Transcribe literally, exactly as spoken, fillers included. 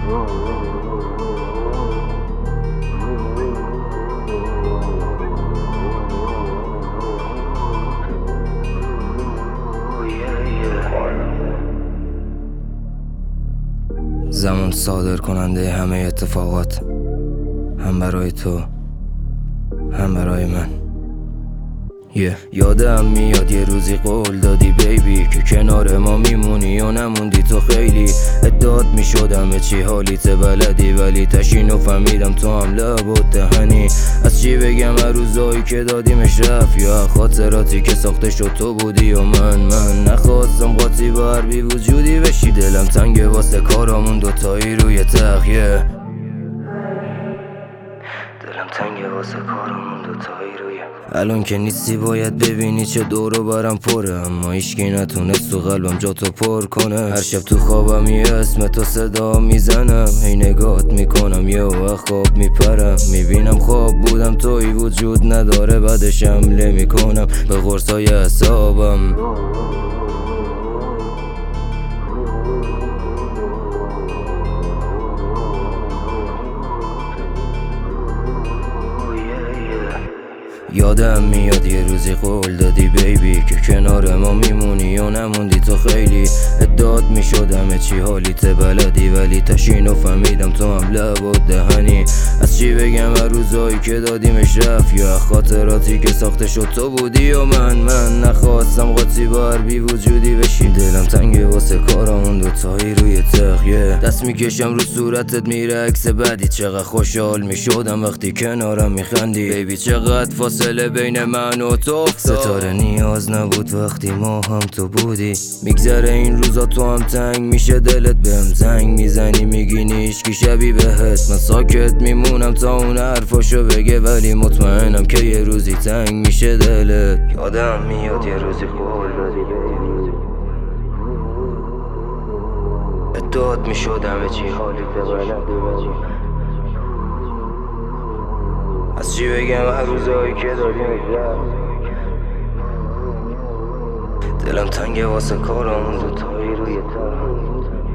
زمان صادر کننده همه اتفاقات، هم برای تو هم برای من. yeah. یادم میاد یه روزی قول دادی بیبی که کنار ما میمونی و نموندی تو خیلی. اداد میشدم چی حالیت بلدی، ولی تشین و فهمیدم تو هم لب و دهنی. از چی بگم هر روزایی که دادیمش رفت، یا خاطراتی که ساخته شد تو بودی و من من نخواستم قاطی با هر بی وجودی بشی. دلم تنگه واسه کارامون دوتایی روی تخت. yeah. دلم تنگه واسه کارمون دوتایی روی الان که نیستی باید ببینی چه دور و برم پره، اما هیچکی نتونست تو قلبم جا تو پر کنه. هر شب تو خوابم یه اسم تو صدا میزنم، هی نگات میکنم یه و خواب میپرم. میبینم خواب بودم توی وجود نداره، بعدش حمله میکنم به قرصای اعصابم. یادم میاد یه روزی قول دادی بیبی که کنار ما میمونی و نموندی تو خیلی. اداد میشدم چی حالیت بلدی، ولی تشین و فهمیدم تو هم لب و دهنی. از چی بگم هر روزایی که دادیمش رفت، یا خاطراتی که ساخته شد تو بودی و من من نخواستم قاطی با هر بی وجودی بشی. دلم تنگه واسه کارامون دوتایی روی تخت. yeah. دست میکشم رو صورتت میره عکس بعدی، چقدر خوشحال میشدم وقتی کنارم میخندی. بیبی چقدر فاصله بین من و تو، ستاره نیاز نبود وقتی ما هم تو بودی. میگذره این روزا تو هم تنگ میشه دلت، بهم زنگ میزنی میگی نیشکی شبی بهت. من ساکت میمونم تا اون حرفاشو بگه، ولی مطمئنم که یه روزی تنگ میشه دلت. یادم میاد یه روزی قول دادی اداد میشدم چی حالیت بلدی، از چی بگم هر روزایی که دادیمش رفت. دلم تنگه واسه کارامون دوتایی روی تخت.